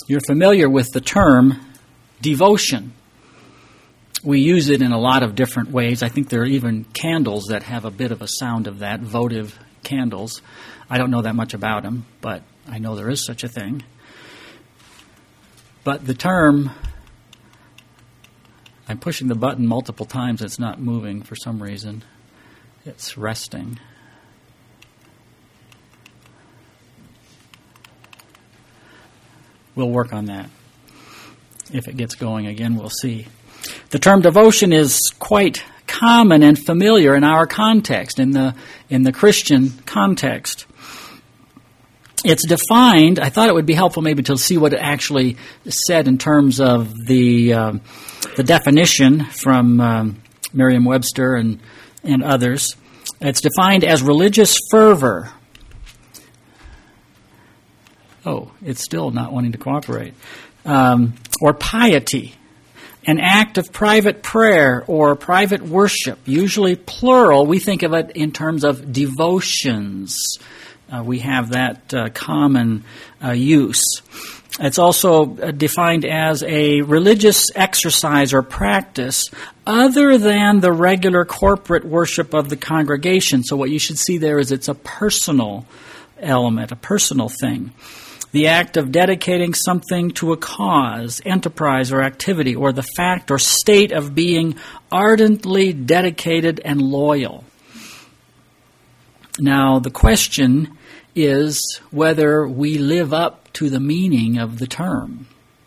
You're familiar with the term devotion. We use it in a lot of different ways. I think there are even candles that have a bit of a sound of that, votive candles. I don't know that much about them, but I know there is such a thing. But the term, I'm pushing the button multiple times, it's not moving for some reason. It's resting. We'll work on that. If it gets going again, we'll see. The term devotion is quite common and familiar in our context, in the Christian context. It's defined, I thought it would be helpful maybe to see what it actually said in terms of the definition from Merriam-Webster and others. It's defined as religious fervor. Oh, it's still not wanting to cooperate. Or piety, an act of private prayer or private worship, usually plural. We think of it in terms of devotions. We have that common use. It's also defined as a religious exercise or practice other than the regular corporate worship of the congregation. So what you should see there is it's a personal element, a personal thing. The act of dedicating something to a cause, enterprise, or activity, or the fact or state of being ardently dedicated and loyal. Now, the question is whether we live up to the meaning of the term.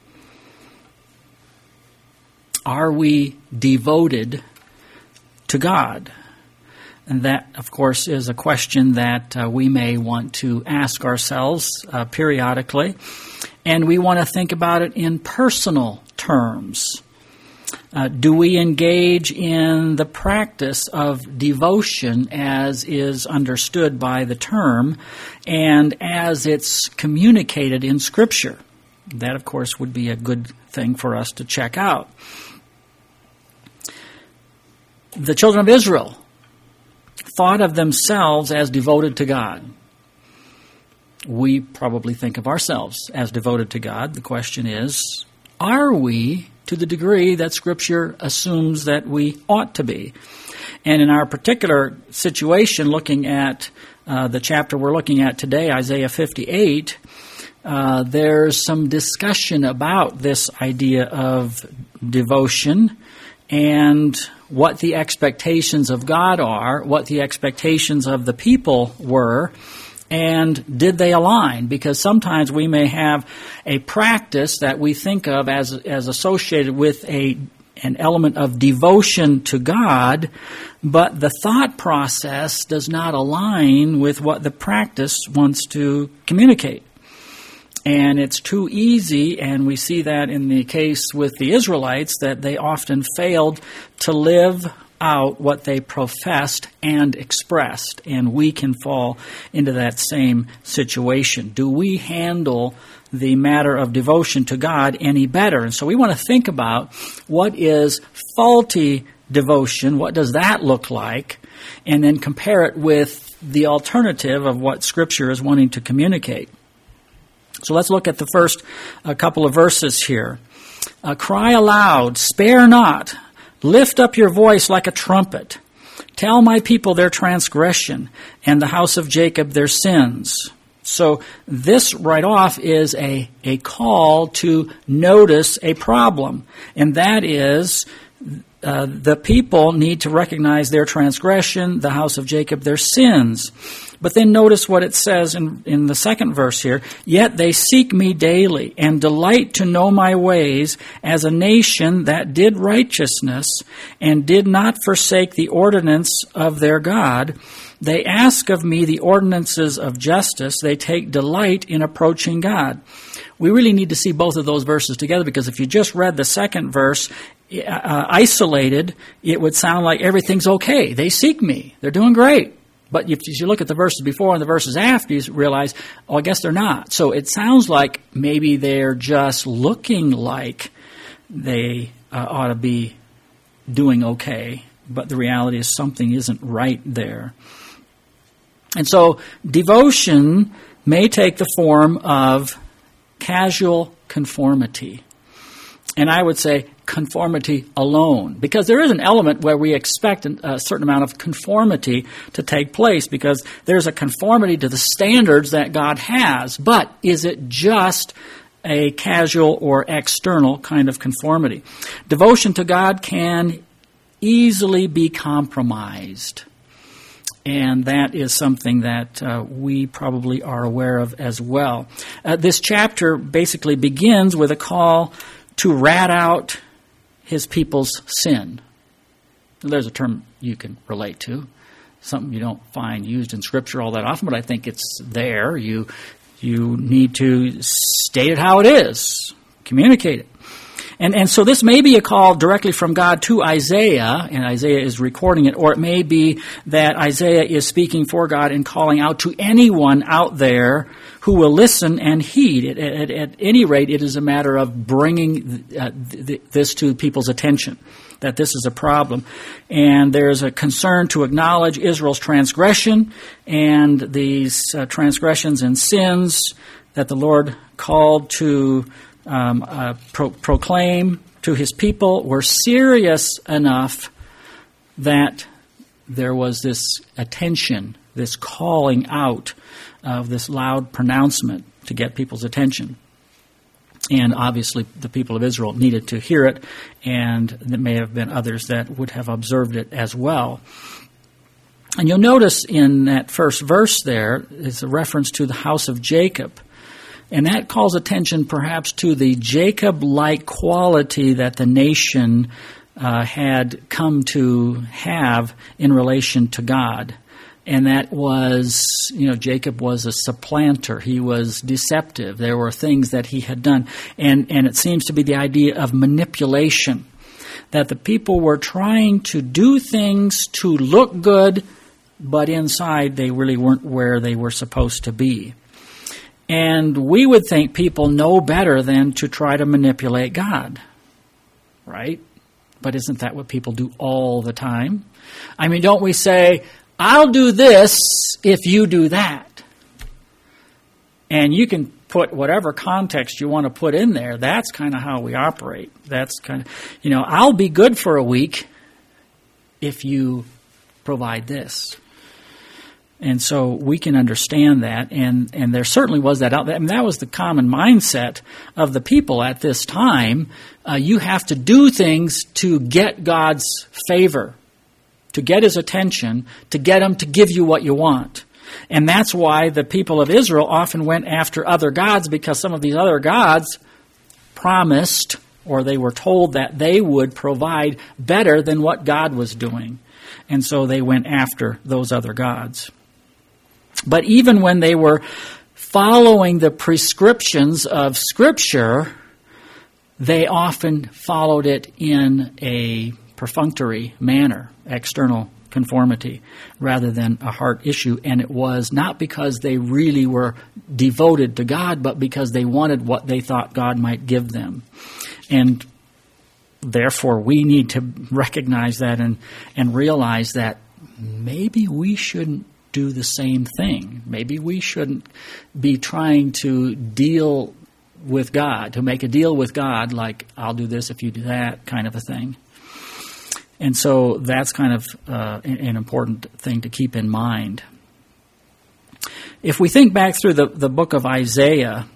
Are we devoted to God? And that, of course, is a question that we may want to ask ourselves periodically. And we want to think about it in personal terms. Do we engage in the practice of devotion as is understood by the term and as it's communicated in Scripture? That, of course, would be a good thing for us to check out. The children of Israel thought of themselves as devoted to God. We probably think of ourselves as devoted to God. The question is, are we to the degree that Scripture assumes that we ought to be? And in our particular situation, looking at the chapter we're looking at today, Isaiah 58, there's some discussion about this idea of devotion and what the expectations of God are, what the expectations of the people were, and did they align? Because sometimes we may have a practice that we think of as associated with an element of devotion to God, but the thought process does not align with what the practice wants to communicate. And it's too easy, and we see that in the case with the Israelites, that they often failed to live out what they professed and expressed. And we can fall into that same situation. Do we handle the matter of devotion to God any better? And so we want to think about what is faulty devotion, what does that look like, and then compare it with the alternative of what Scripture is wanting to communicate. So let's look at the first couple of verses here. Cry aloud, spare not, lift up your voice like a trumpet. Tell my people their transgression, and the house of Jacob their sins. So this right off is a call to notice a problem, and that is the people need to recognize their transgression, the house of Jacob their sins. But then notice what it says in the second verse here. Yet they seek me daily and delight to know my ways as a nation that did righteousness and did not forsake the ordinance of their God. They ask of me the ordinances of justice. They take delight in approaching God. We really need to see both of those verses together, because if you just read the second verse isolated, it would sound like everything's okay. They seek me. They're doing great. But if you look at the verses before and the verses after, you realize, oh, I guess they're not. So it sounds like maybe they're just looking like they ought to be doing okay, but the reality is something isn't right there. And so devotion may take the form of casual conformity. And I would say conformity alone, because there is an element where we expect a certain amount of conformity to take place, because there's a conformity to the standards that God has. But is it just a casual or external kind of conformity? Devotion to God can easily be compromised. And that is something that we probably are aware of as well. This chapter basically begins with a call to rat out his people's sin. There's a term you can relate to, something you don't find used in Scripture all that often, but I think it's there. You need to state it how it is, communicate it. And so this may be a call directly from God to Isaiah, and Isaiah is recording it, or it may be that Isaiah is speaking for God and calling out to anyone out there who will listen and heed. At any rate, it is a matter of bringing this to people's attention, that this is a problem. And there's a concern to acknowledge Israel's transgression and these transgressions and sins that the Lord called to proclaim to his people were serious enough that there was this attention, this calling out of this loud pronouncement to get people's attention. And obviously the people of Israel needed to hear it, and there may have been others that would have observed it as well. And you'll notice in that first verse there is a reference to the house of Jacob. And that calls attention perhaps to the Jacob-like quality that the nation had come to have in relation to God. And that was, Jacob was a supplanter. He was deceptive. There were things that he had done. And it seems to be the idea of manipulation, that the people were trying to do things to look good, but inside they really weren't where they were supposed to be. And we would think people know better than to try to manipulate God, right? But isn't that what people do all the time? I mean, don't we say, I'll do this if you do that? And you can put whatever context you want to put in there. That's kind of how we operate. That's kind of, I'll be good for a week if you provide this. And so we can understand that, and there certainly was that out there. I mean, that was the common mindset of the people at this time. You have to do things to get God's favor, to get his attention, to get him to give you what you want. And that's why the people of Israel often went after other gods, because some of these other gods promised, or they were told that they would provide better than what God was doing. And so they went after those other gods. But even when they were following the prescriptions of Scripture, they often followed it in a perfunctory manner, external conformity, rather than a heart issue. And it was not because they really were devoted to God, but because they wanted what they thought God might give them. And therefore, we need to recognize that and realize that maybe we shouldn't do the same thing. Maybe we shouldn't be trying to deal with God, to make a deal with God like, I'll do this if you do that, kind of a thing. And so that's kind of an important thing to keep in mind. If we think back through the book of Isaiah,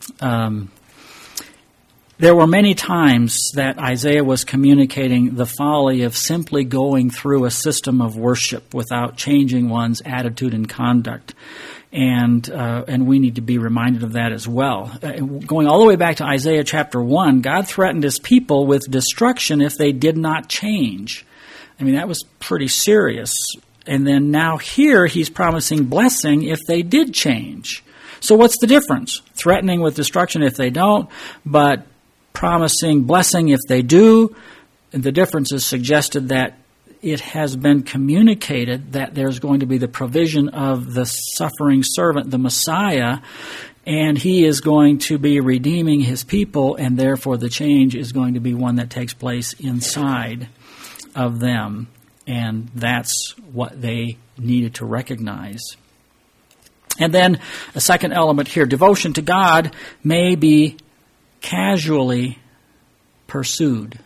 there were many times that Isaiah was communicating the folly of simply going through a system of worship without changing one's attitude and conduct. And we need to be reminded of that as well. Going all the way back to Isaiah chapter 1, God threatened his people with destruction if they did not change. I mean, that was pretty serious. And then now here he's promising blessing if they did change. So what's the difference? Threatening with destruction if they don't, but promising blessing if they do. And the difference is suggested that it has been communicated that there's going to be the provision of the suffering servant, the Messiah, and he is going to be redeeming his people, and therefore the change is going to be one that takes place inside of them. And that's what they needed to recognize. And then a second element here, devotion to God may be casually pursued.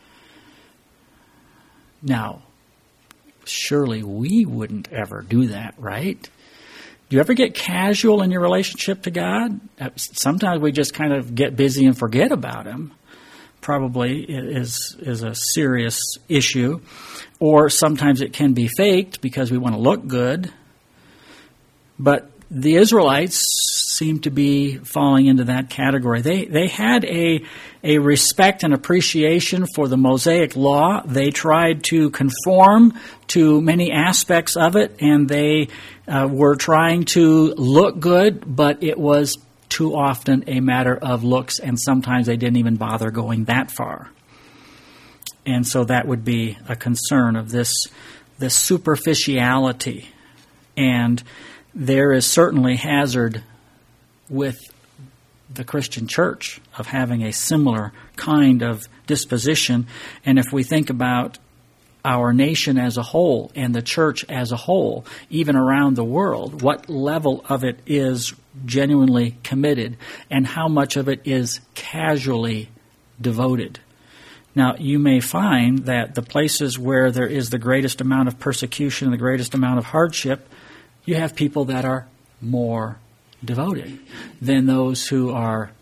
Now, surely we wouldn't ever do that, right? Do you ever get casual in your relationship to God? Sometimes we just kind of get busy and forget about Him. Probably is a serious issue. Or sometimes it can be faked because we want to look good. But the Israelites seem to be falling into that category. They had a respect and appreciation for the Mosaic law. They tried to conform to many aspects of it, and they were trying to look good, but it was too often a matter of looks, and sometimes they didn't even bother going that far. And so that would be a concern of this superficiality. And there is certainly hazard with the Christian church of having a similar kind of disposition. And if we think about our nation as a whole and the church as a whole, even around the world, what level of it is genuinely committed and how much of it is casually devoted. Now, you may find that the places where there is the greatest amount of persecution and the greatest amount of hardship, you have people that are more devoted than those who are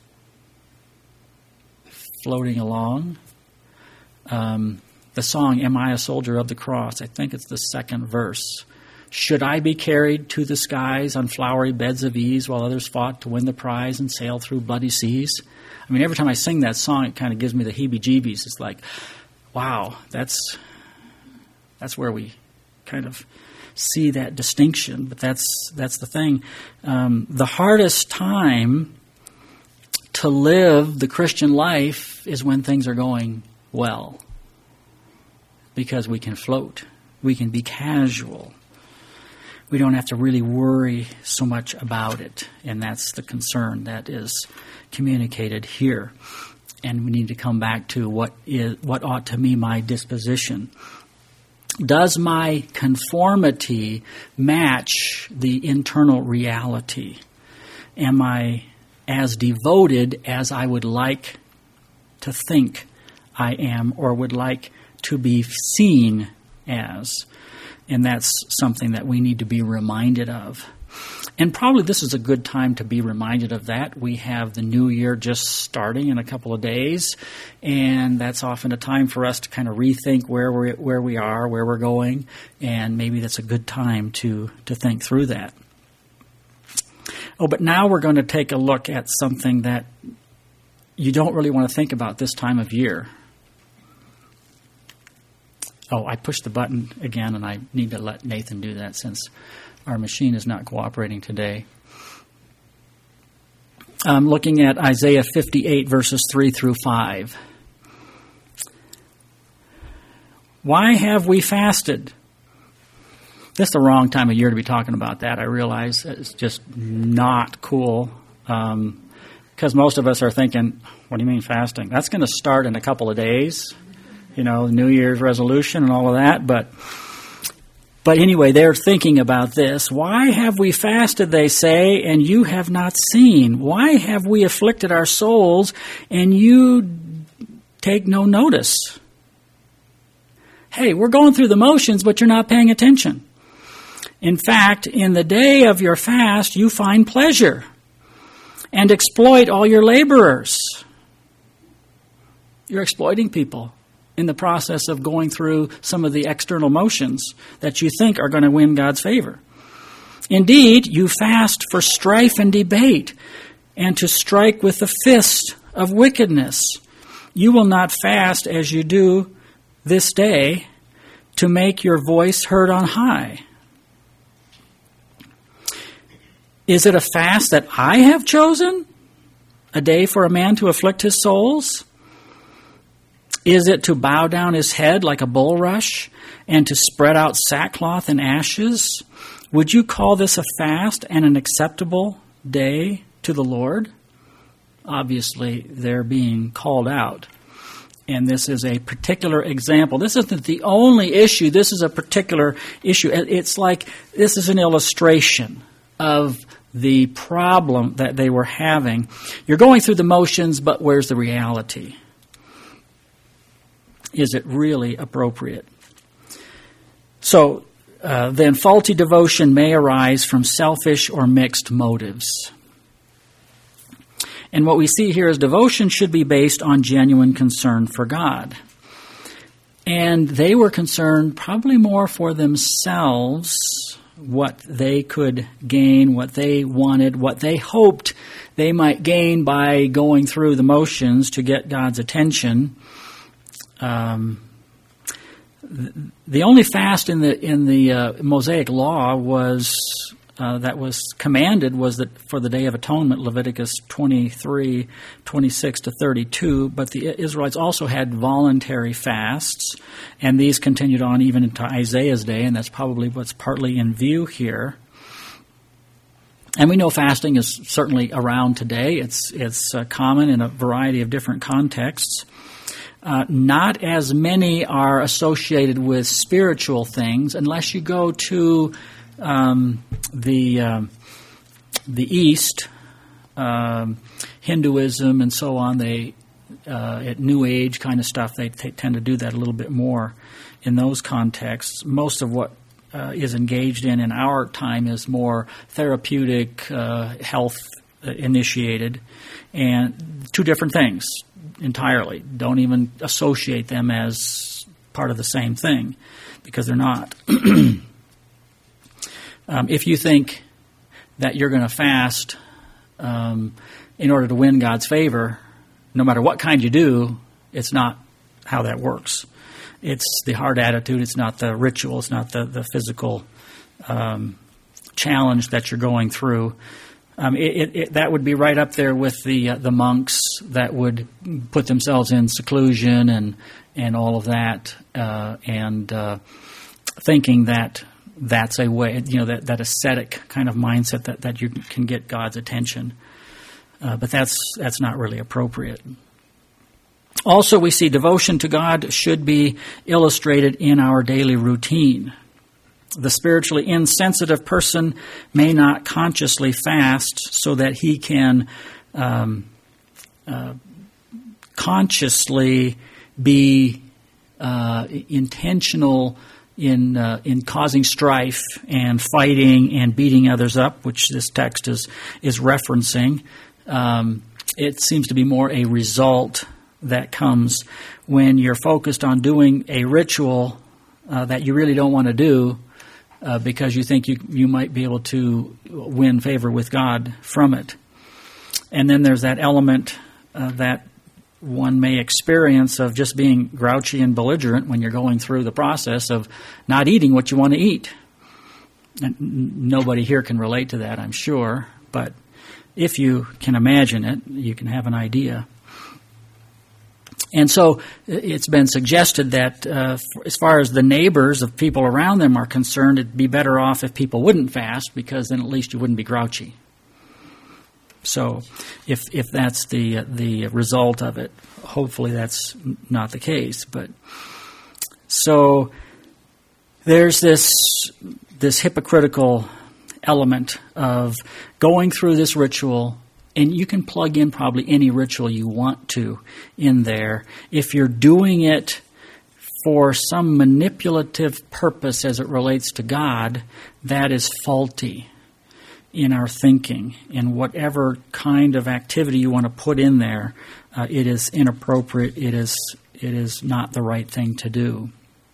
floating along. The song, Am I a Soldier of the Cross? I think it's the second verse. Should I be carried to the skies on flowery beds of ease while others fought to win the prize and sail through bloody seas? I mean, every time I sing that song, it kind of gives me the heebie-jeebies. It's like, wow, that's where we kind of see that distinction. But that's the thing. The hardest time to live the Christian life is when things are going well, because we can float. We can be casual. We don't have to really worry so much about it. And that's the concern that is communicated here. And we need to come back to what ought to be my disposition. Does my conformity match the internal reality? Am I as devoted as I would like to think I am, or would like to be seen as? And that's something that we need to be reminded of. And probably this is a good time to be reminded of that. We have the new year just starting in a couple of days, and that's often a time for us to kind of rethink where we are, where we're going, and maybe that's a good time to think through that. Oh, but now we're going to take a look at something that you don't really want to think about this time of year. Oh, I pushed the button again, and I need to let Nathan do that since our machine is not cooperating today. I'm looking at Isaiah 58, verses 3 through 5. Why have we fasted? This is the wrong time of year to be talking about that. I realize it's just not cool, because most of us are thinking, what do you mean fasting? That's going to start in a couple of days. You know, New Year's resolution and all of that. But anyway, they're thinking about this. Why have we fasted, they say, and you have not seen? Why have we afflicted our souls, and you take no notice? Hey, we're going through the motions, but you're not paying attention. In fact, in the day of your fast, you find pleasure and exploit all your laborers. You're exploiting people in the process of going through some of the external motions that you think are going to win God's favor. Indeed, you fast for strife and debate, and to strike with the fist of wickedness. You will not fast as you do this day to make your voice heard on high. Is it a fast that I have chosen? A day for a man to afflict his souls? Is it to bow down his head like a bulrush and to spread out sackcloth and ashes? Would you call this a fast and an acceptable day to the Lord? Obviously, they're being called out. And this is a particular example. This isn't the only issue. This is a particular issue. It's like this is an illustration of the problem that they were having. You're going through the motions, but where's the reality? Is it really appropriate? So then faulty devotion may arise from selfish or mixed motives. And what we see here is devotion should be based on genuine concern for God. And they were concerned probably more for themselves, what they could gain, what they wanted, what they hoped they might gain by going through the motions to get God's attention. The only fast in the Mosaic law was that was commanded was that for the Day of Atonement, Leviticus 23:26-32. But the Israelites also had voluntary fasts, and these continued on even into Isaiah's day, and that's probably what's partly in view here. And we know fasting is certainly around today. It's common in a variety of different contexts. Not as many are associated with spiritual things, unless you go to the East, Hinduism and so on. They at New Age kind of stuff, they tend to do that a little bit more in those contexts. Most of what is engaged in our time is more therapeutic, health initiated, and two different things entirely. Don't even associate them as part of the same thing, because they're not. If you think that you're going to fast in order to win God's favor, no matter what kind you do, it's not how that works. It's the heart attitude. It's not the ritual. It's not the physical challenge that you're going through. That would be right up there with the monks that would put themselves in seclusion and all of that, and thinking that that's a way, that ascetic kind of mindset that you can get God's attention. But that's not really appropriate. Also, we see devotion to God should be illustrated in our daily routine. The spiritually insensitive person may not consciously fast so that he can consciously be intentional in causing strife and fighting and beating others up, which this text is referencing. It seems to be more a result that comes when you're focused on doing a ritual that you really don't want to do because you think you might be able to win favor with God from it. And then there's that element that one may experience of just being grouchy and belligerent when you're going through the process of not eating what you want to eat. And nobody here can relate to that, I'm sure, but if you can imagine it, you can have an idea. And so it's been suggested that as far as the neighbors of people around them are concerned, it'd be better off if people wouldn't fast, because then at least you wouldn't be grouchy. So if that's the result of it, hopefully that's not the case. But so there's this hypocritical element of going through this ritual. And you can plug in probably any ritual you want to in there. If you're doing it for some manipulative purpose as it relates to God, that is faulty in our thinking. In whatever kind of activity you want to put in there, it is inappropriate. It is not the right thing to do.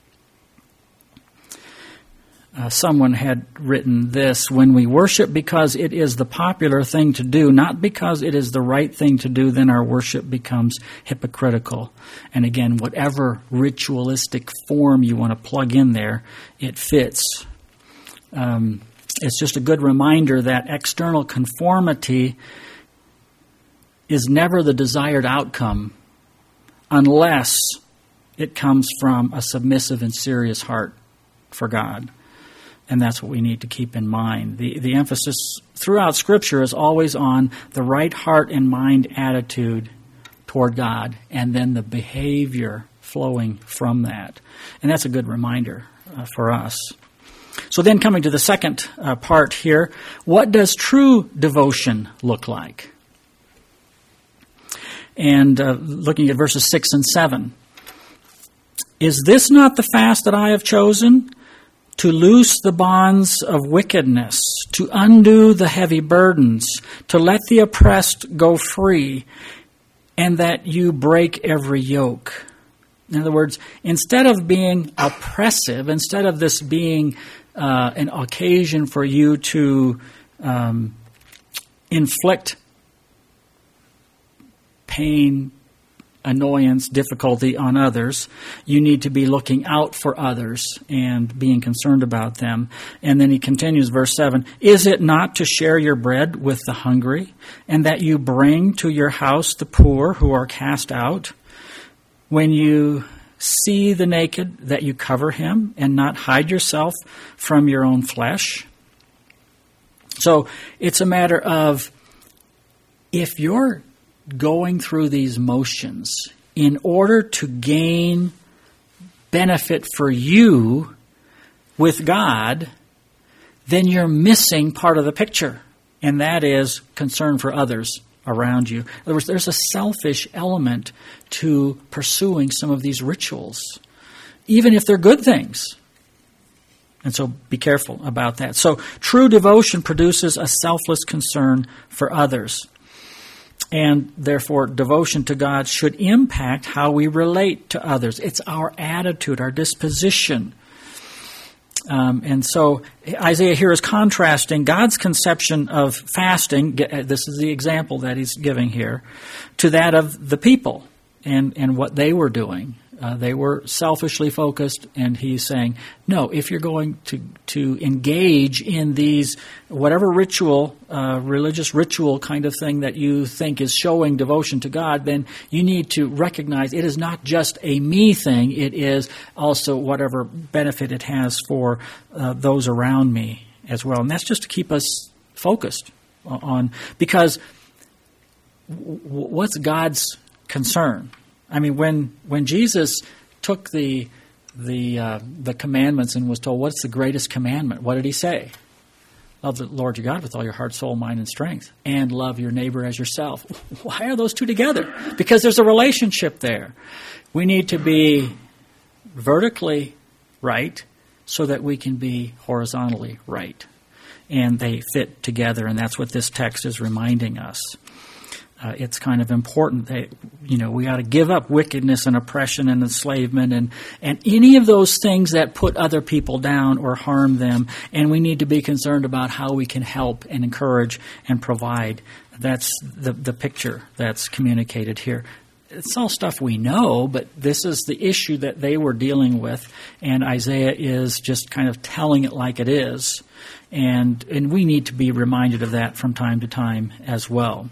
Someone had written this: when we worship because it is the popular thing to do, not because it is the right thing to do, then our worship becomes hypocritical. And again, whatever ritualistic form you want to plug in there, it fits. It's just a good reminder that external conformity is never the desired outcome unless it comes from a submissive and serious heart for God. And that's what we need to keep in mind. The emphasis throughout Scripture is always on the right heart and mind attitude toward God, and then the behavior flowing from that. And that's a good reminder for us. So then coming to the second part here, what does true devotion look like? And looking at verses 6 and 7. Is this not the fast that I have chosen? To loose the bonds of wickedness, to undo the heavy burdens, to let the oppressed go free, and that you break every yoke. In other words, instead of being oppressive, instead of this being an occasion for you to inflict pain, annoyance, difficulty on others, you need to be looking out for others and being concerned about them. And then he continues, verse 7, is it not to share your bread with the hungry, and that you bring to your house the poor who are cast out? When you see the naked, that you cover him, and not hide yourself from your own flesh? So it's a matter of, if you're going through these motions in order to gain benefit for you with God, then you're missing part of the picture, and that is concern for others around you. In other words, there's a selfish element to pursuing some of these rituals, even if they're good things. And so be careful about that. So true devotion produces a selfless concern for others. And therefore, devotion to God should impact how we relate to others. It's our attitude, our disposition. And so Isaiah here is contrasting God's conception of fasting, this is the example that he's giving here, to that of the people and what they were doing. They were selfishly focused, and he's saying, no, if you're going to engage in these, whatever ritual, religious ritual kind of thing that you think is showing devotion to God, then you need to recognize it is not just a me thing, it is also whatever benefit it has for those around me as well. And that's just to keep us focused on, because what's God's concern? I mean, when Jesus took the commandments and was told, what's the greatest commandment? What did he say? Love the Lord your God with all your heart, soul, mind, and strength, and love your neighbor as yourself. Why are those two together? Because there's a relationship there. We need to be vertically right so that we can be horizontally right. And they fit together, and that's what this text is reminding us. It's kind of important that, we ought to give up wickedness and oppression and enslavement and any of those things that put other people down or harm them. And we need to be concerned about how we can help and encourage and provide. That's the picture that's communicated here. It's all stuff we know, but this is the issue that they were dealing with. And Isaiah is just kind of telling it like it is. And we need to be reminded of that from time to time as well.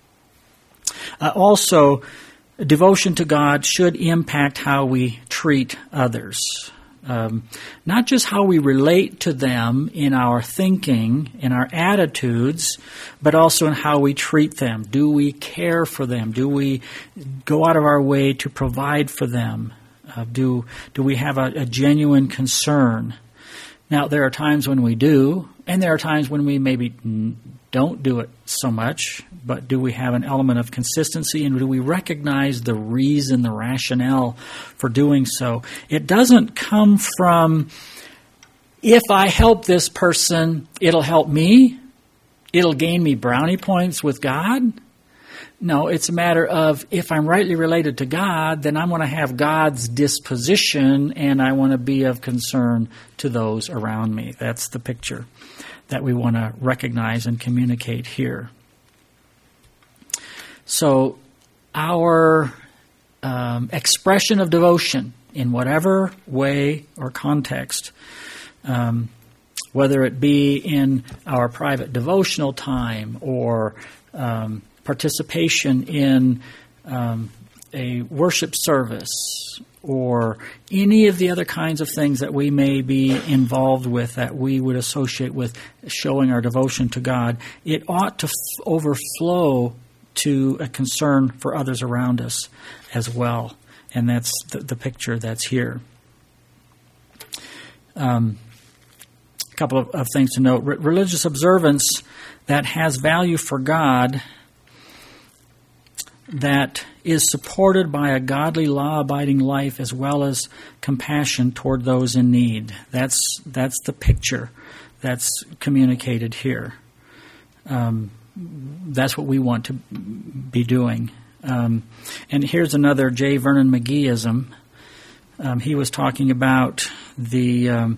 Also, devotion to God should impact how we treat others. Not just how we relate to them in our thinking, in our attitudes, but also in how we treat them. Do we care for them? Do we go out of our way to provide for them? Do we have a genuine concern? Now, there are times when we do, and there are times when we maybe don't do it so much, but do we have an element of consistency, and do we recognize the reason, the rationale for doing so? It doesn't come from, if I help this person, it'll help me, it'll gain me brownie points with God. No, it's a matter of, if I'm rightly related to God, then I want to have God's disposition, and I want to be of concern to those around me. That's the picture that we want to recognize and communicate here. So our expression of devotion in whatever way or context, whether it be in our private devotional time or participation in a worship service or any of the other kinds of things that we may be involved with that we would associate with showing our devotion to God, it ought to overflow to a concern for others around us as well. And that's the picture that's here. A couple of things to note. Religious observance that has value for God, that is supported by a godly, law-abiding life as well as compassion toward those in need. That's the picture that's communicated here. That's what we want to be doing. And here's another J. Vernon McGeeism. He was talking about the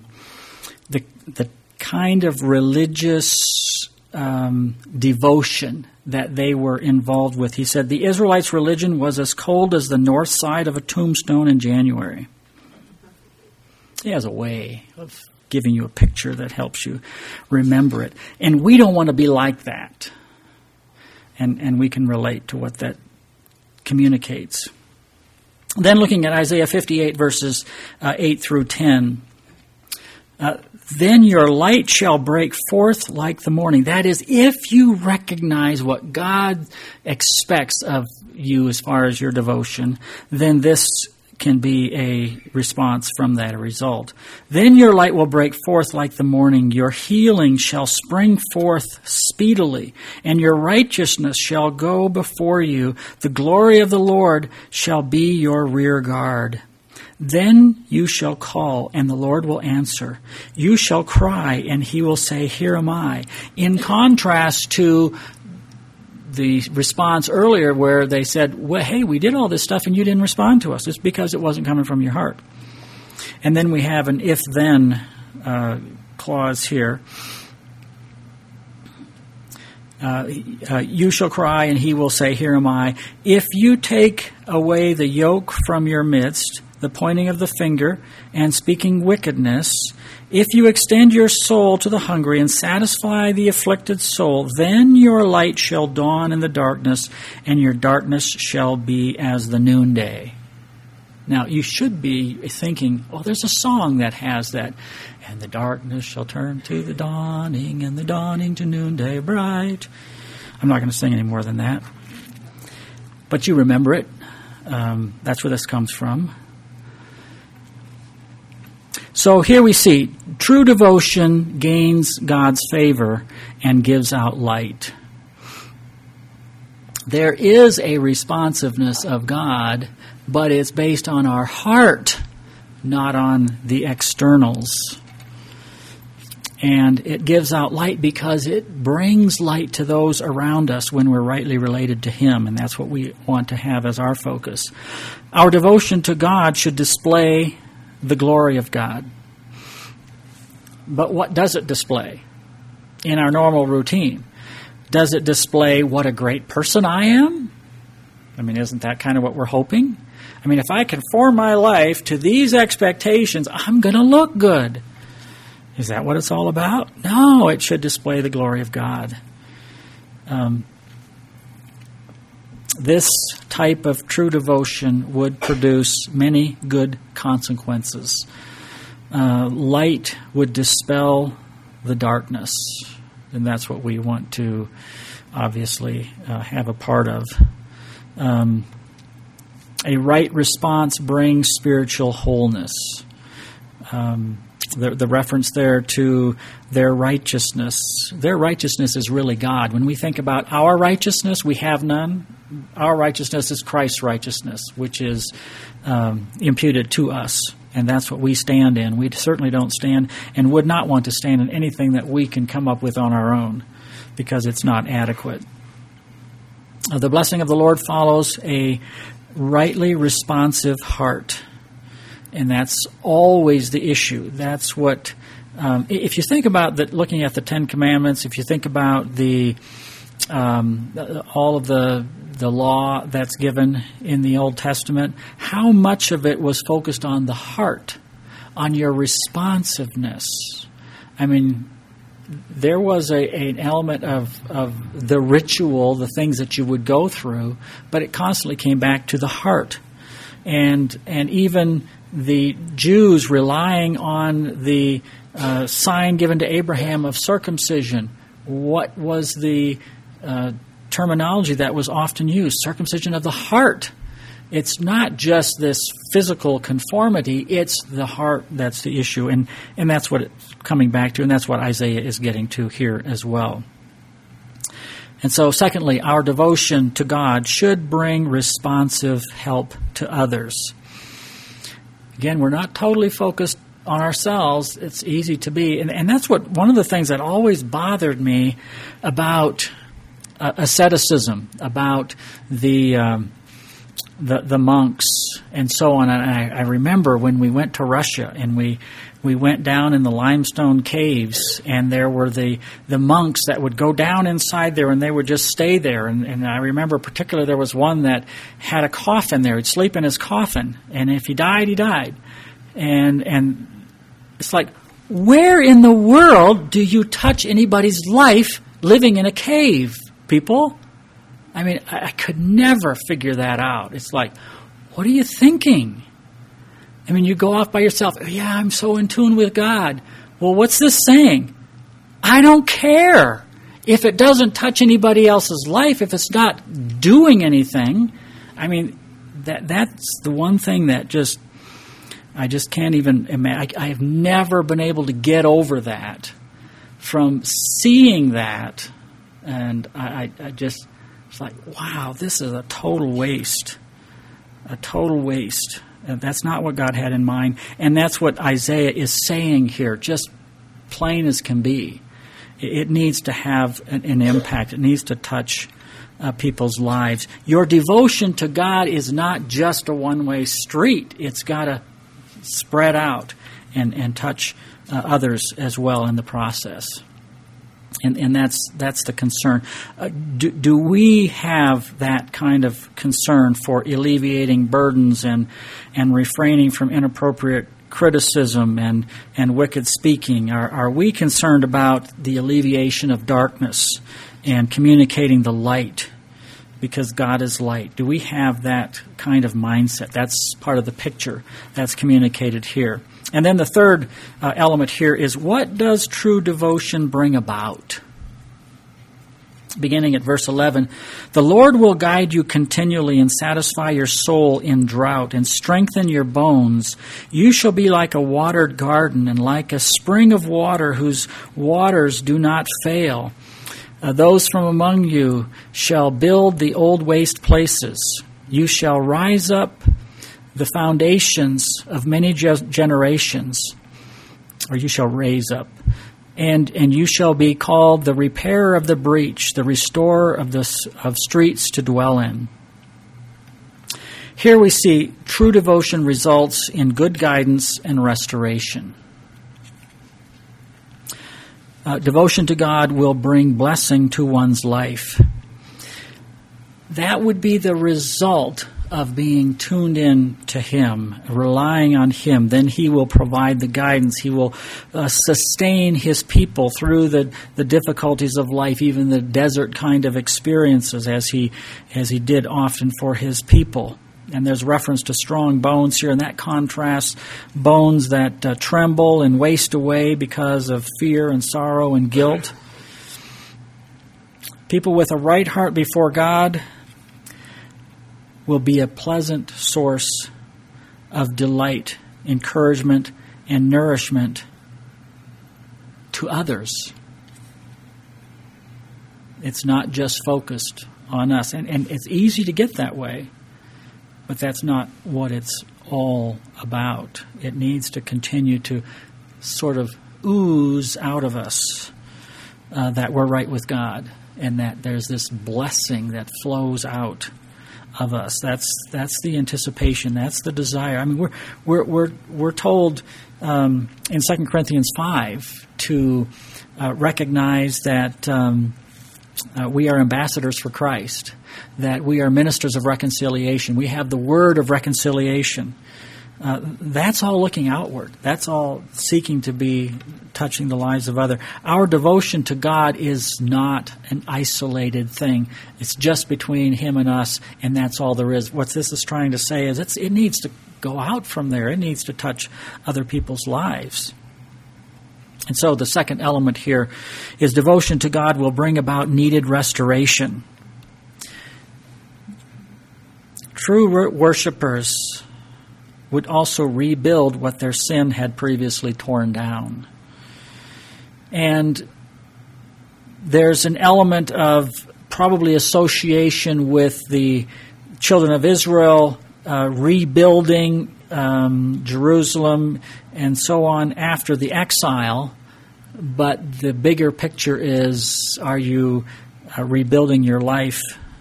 kind of religious devotion that they were involved with. He said, the Israelites' religion was as cold as the north side of a tombstone in January. He has a way of giving you a picture that helps you remember it. And we don't want to be like that. And we can relate to what that communicates. Then looking at Isaiah 58, verses 8 through 10. Then your light shall break forth like the morning. That is, if you recognize what God expects of you as far as your devotion, then this can be a response from that, a result. Then your light will break forth like the morning. Your healing shall spring forth speedily, and your righteousness shall go before you. The glory of the Lord shall be your rear guard. Then you shall call, and the Lord will answer. You shall cry, and he will say, here am I. In contrast to the response earlier where they said, well, hey, we did all this stuff and you didn't respond to us. It's because it wasn't coming from your heart. And then we have an if-then clause here. You shall cry, and he will say, here am I. If you take away the yoke from your midst, the pointing of the finger, and speaking wickedness, if you extend your soul to the hungry and satisfy the afflicted soul, then your light shall dawn in the darkness, and your darkness shall be as the noonday. Now, you should be thinking, oh, there's a song that has that. And the darkness shall turn to the dawning, and the dawning to noonday bright. I'm not going to sing any more than that. But you remember it. That's where this comes from. So here we see true devotion gains God's favor and gives out light. There is a responsiveness of God, but it's based on our heart, not on the externals. And it gives out light because it brings light to those around us when we're rightly related to Him, and that's what we want to have as our focus. Our devotion to God should display the glory of God. But what does it display in our normal routine? Does it display what a great person I am? I mean, isn't that kind of what we're hoping? I mean, if I conform my life to these expectations, I'm going to look good. Is that what it's all about? No, it should display the glory of God. This type of true devotion would produce many good consequences. Light would dispel the darkness, and that's what we want to obviously have a part of. A right response brings spiritual wholeness. The reference there to their righteousness. Their righteousness is really God. When we think about our righteousness, we have none. Our righteousness is Christ's righteousness, which is imputed to us. And that's what we stand in. We certainly don't stand and would not want to stand in anything that we can come up with on our own, because it's not adequate. The blessing of the Lord follows a rightly responsive heart. And that's always the issue. That's what, if you think about that, looking at the Ten Commandments, if you think about all of the law that's given in the Old Testament, how much of it was focused on the heart, on your responsiveness? I mean, there was an element of the ritual, the things that you would go through, but it constantly came back to the heart. And even the Jews relying on the sign given to Abraham of circumcision, what was the terminology that was often used? Circumcision of the heart. it's not just this physical conformity, it's the heart that's the issue. And that's what it's coming back to, and that's what Isaiah is getting to here as well. And so, secondly, our devotion to God should bring responsive help to others. Again, we're not totally focused on ourselves. It's easy to be. And that's what one of the things that always bothered me about asceticism, about the monks and so on. And I remember when we went to Russia and we went down in the limestone caves, and there were the monks that would go down inside there and they would just stay there. And I remember particularly there was one that had a coffin there. He'd sleep in his coffin, and if he died, he died. And it's like, where in the world do you touch anybody's life living in a cave, people? I mean, I could never figure that out. It's like, what are you thinking? I mean, you go off by yourself. Yeah, I'm so in tune with God. Well, what's this saying? I don't care. If it doesn't touch anybody else's life, if it's not doing anything, I mean, that's the one thing that I just can't even imagine. I have never been able to get over that from seeing that. And I just, it's like, wow, this is a total waste. A total waste. And that's not what God had in mind. And that's what Isaiah is saying here, just plain as can be. It needs to have an impact. It needs to touch people's lives. Your devotion to God is not just a one-way street. It's got to spread out and touch others as well in the process. And that's the concern. Do we have that kind of concern for alleviating burdens and refraining from inappropriate criticism and wicked speaking? Are we concerned about the alleviation of darkness and communicating the light? Because God is light. Do we have that kind of mindset? That's part of the picture that's communicated here. And then the third element here is, what does true devotion bring about? Beginning at verse 11, the Lord will guide you continually and satisfy your soul in drought and strengthen your bones. You shall be like a watered garden and like a spring of water whose waters do not fail. Those from among you shall build the old waste places. You shall rise up the foundations of many generations, or you shall raise up, and you shall be called the repairer of the breach, the restorer of streets to dwell in. Here we see true devotion results in good guidance and restoration. Devotion to God will bring blessing to one's life. That would be the result of being tuned in to Him, relying on Him. Then He will provide the guidance. He will sustain His people through the difficulties of life, even the desert kind of experiences, as He did often for His people. And there's reference to strong bones here, and that contrasts bones that tremble and waste away because of fear and sorrow and guilt. People with a right heart before God will be a pleasant source of delight, encouragement, and nourishment to others. It's not just focused on us. And it's easy to get that way. But that's not what it's all about. It needs to continue to sort of ooze out of us that we're right with God, and that there's this blessing that flows out of us. That's the anticipation. That's the desire. I mean, we're told in 2 Corinthians 5 to recognize that we are ambassadors for Christ, that we are ministers of reconciliation. We have the word of reconciliation. That's all looking outward. That's all seeking to be touching the lives of others. Our devotion to God is not an isolated thing. It's just between Him and us, and that's all there is. What this is trying to say is it needs to go out from there. It needs to touch other people's lives. And so the second element here is devotion to God will bring about needed restoration. true worshipers would also rebuild what their sin had previously torn down. And there's an element of probably association with the children of Israel rebuilding Jerusalem and so on after the exile. But the bigger picture is, are you rebuilding your life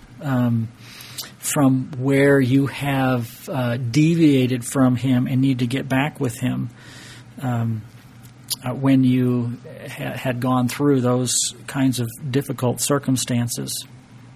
from where you have deviated from Him and need to get back with Him when you had gone through those kinds of difficult circumstances?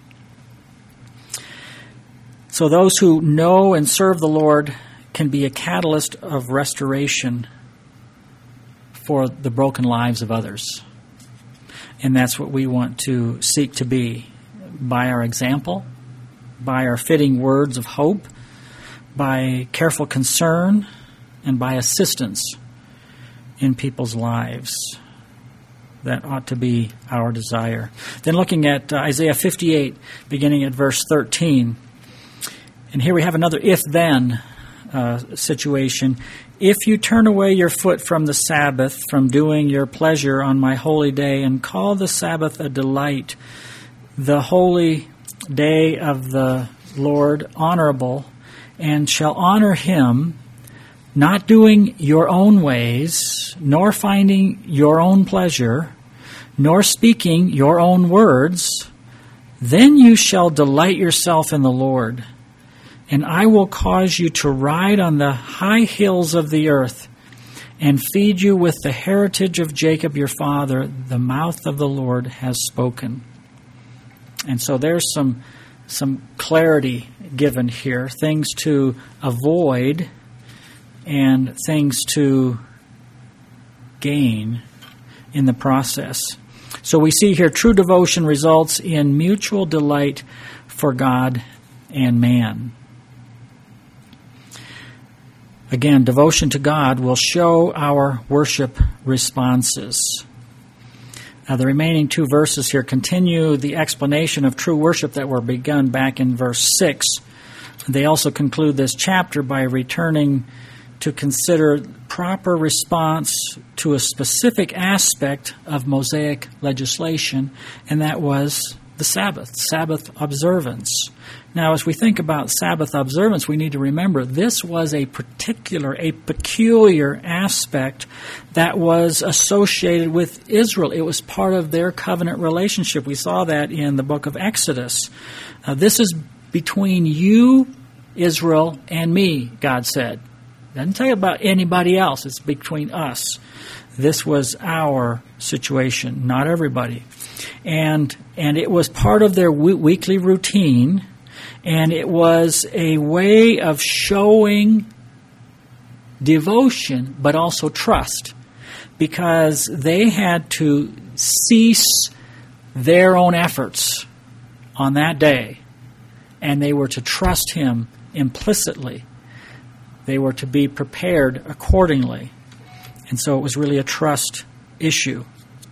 So those who know and serve the Lord can be a catalyst of restoration for the broken lives of others. And that's what we want to seek to be, by our example, by our fitting words of hope, by careful concern, and by assistance in people's lives. That ought to be our desire. Then looking at Isaiah 58, beginning at verse 13. And here we have another if-then situation. If you turn away your foot from the Sabbath, from doing your pleasure on my holy day, and call the Sabbath a delight, the holy day of the Lord honorable, and shall honor Him, not doing your own ways, nor finding your own pleasure, nor speaking your own words, then you shall delight yourself in the Lord. And I will cause you to ride on the high hills of the earth and feed you with the heritage of Jacob your father. The mouth of the Lord has spoken. And so there's some clarity given here, things to avoid and things to gain in the process. So we see here true devotion results in mutual delight for God and man. Again, devotion to God will show our worship responses. The remaining two verses here continue the explanation of true worship that were begun back in verse 6. They also conclude this chapter by returning to consider proper response to a specific aspect of Mosaic legislation, and that was the Sabbath observance. Now, as we think about Sabbath observance, we need to remember this was a peculiar aspect that was associated with Israel. It was part of their covenant relationship. We saw that in the book of Exodus. This is between you, Israel, and me, God said. Doesn't tell you about anybody else. It's between us. This was our situation, not everybody. And it was part of their weekly routine, and it was a way of showing devotion, but also trust, because they had to cease their own efforts on that day, and they were to trust Him implicitly. They were to be prepared accordingly. And so it was really a trust issue.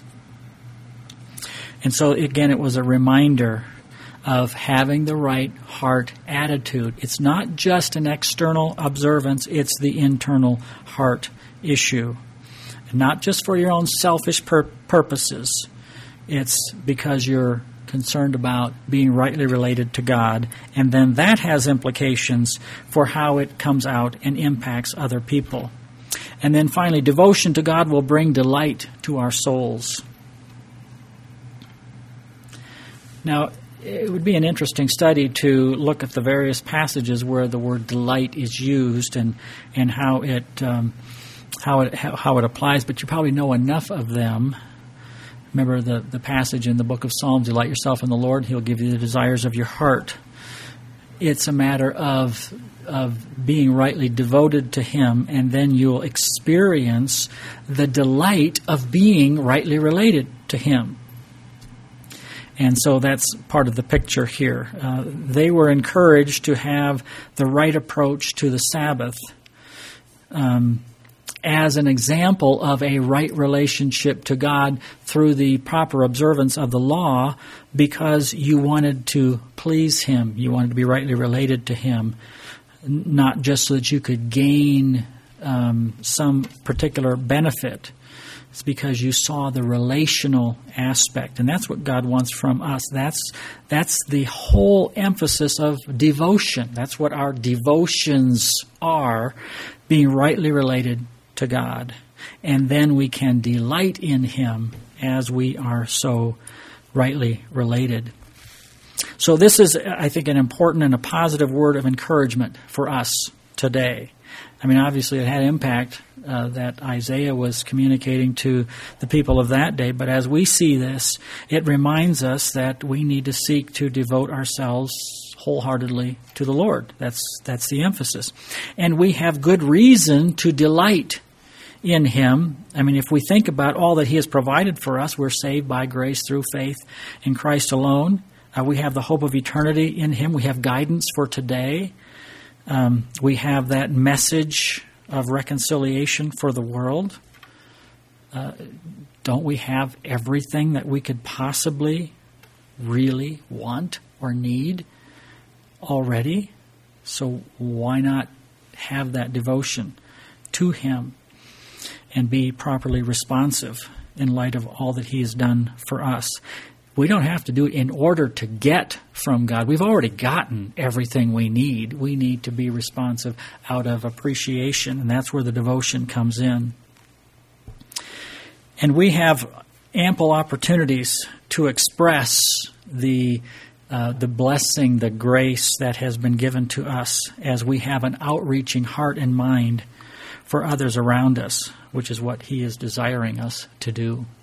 And so, again, it was a reminder of having the right heart attitude. It's not just an external observance, it's the internal heart issue. And not just for your own selfish purposes. It's because you're concerned about being rightly related to God, and then that has implications for how it comes out and impacts other people. And then finally, devotion to God will bring delight to our souls. Now, it would be an interesting study to look at the various passages where the word delight is used and how it applies, but you probably know enough of them. Remember the passage in the book of Psalms, delight yourself in the Lord, He'll give you the desires of your heart. It's a matter of being rightly devoted to Him, and then you'll experience the delight of being rightly related to Him. And so that's part of the picture here. They were encouraged to have the right approach to the Sabbath. as an example of a right relationship to God through the proper observance of the law because you wanted to please Him. You wanted to be rightly related to Him, not just so that you could gain some particular benefit. It's because you saw the relational aspect, and that's what God wants from us. That's the whole emphasis of devotion. That's what our devotions are, being rightly related to God. And then we can delight in Him as we are so rightly related. So this is, I think, an important and a positive word of encouragement for us today. I mean, obviously it had impact that Isaiah was communicating to the people of that day, but as we see this, it reminds us that we need to seek to devote ourselves wholeheartedly to the Lord. That's the emphasis. And we have good reason to delight in Him. I mean, if we think about all that He has provided for us, we're saved by grace through faith in Christ alone. We have the hope of eternity in Him. We have guidance for today. We have that message of reconciliation for the world. Don't we have everything that we could possibly really want or need already? So why not have that devotion to Him and be properly responsive in light of all that He has done for us? We don't have to do it in order to get from God. We've already gotten everything we need. We need to be responsive out of appreciation, and that's where the devotion comes in. And we have ample opportunities to express the blessing, the grace that has been given to us as we have an outreaching heart and mind for others around us, which is what He is desiring us to do